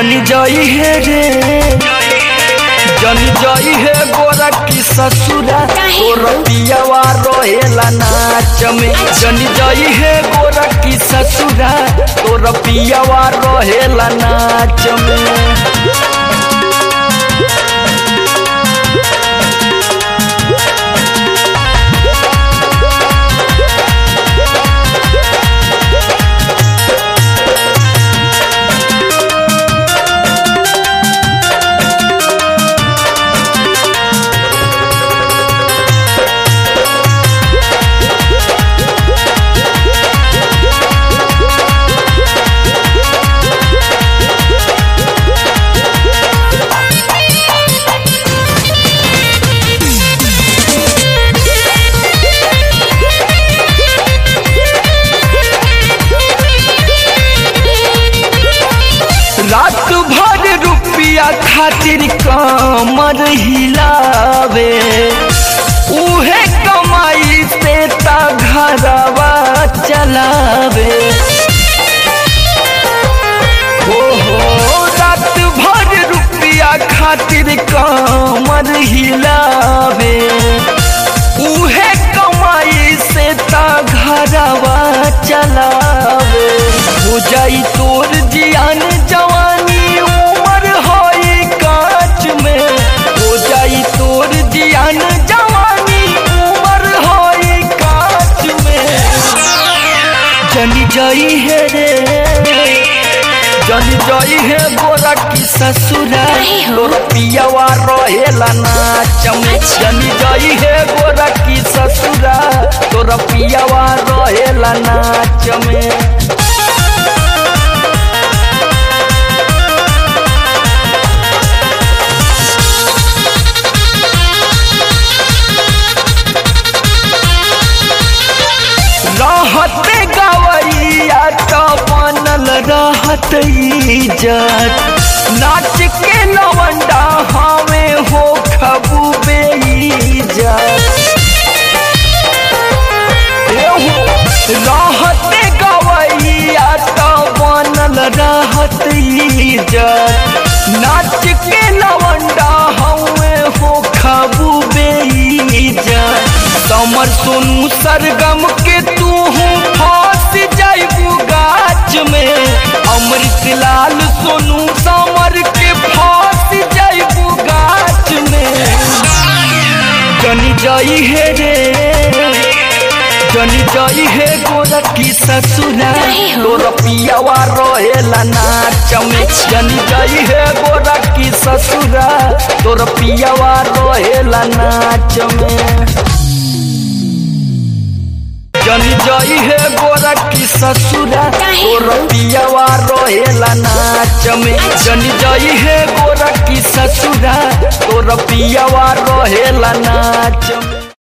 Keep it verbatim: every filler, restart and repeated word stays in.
जनी जई है रे जनी जई है गोरा की ससुरा तोर पियावा रहेला नाच में। जनी जई है गोरा की ससुरा तोर पियावा रहेला नाच में। रात भर रुपया खातिर कमर हिलावे उहे कमाई से ता घरवा चलावे। हो हो रात भर रुपया खातिर कमर हिलावे उहे कमाई से ता घरवा चलावे। हो जाई तोर जियान जवानी उमर होई कांच में। हो जाई तोर जियान जवानी उमर होई कांच में। जनी जाई है रे जनी जाई है गोरा की ससुरा तोर पियावा रहेला नाच में। जनी जाई है गोरा की ससुरा तोर पियावा रहेला नाच में। रहते गवैया तो बनल रहत इज्जत नाच के लवंडा हमें हो खबू बेइज्जत। रहते गवैया तो बनल रहत इज्जत नाच के लवंडा हमें हो खबू बेइज्जत। समर सोनू सरगम के तू फंस जाइबू गाछ में। अमृत लाल सोनू समर के फंस जाइबू गाछ में। जनी जाई है रे जनी जाई है गोरा की ससुरा तोर पियावा रहेला नाच में। जनी जाई है गोरा की ससुरा तोर पियावा रहेला नाच में। जनी जाई है गोरा की ससुरा तोर पियावा रहेला नाच में। जनी जाई है गोरा की ससुरा तोर पियावा रहेला नाच में।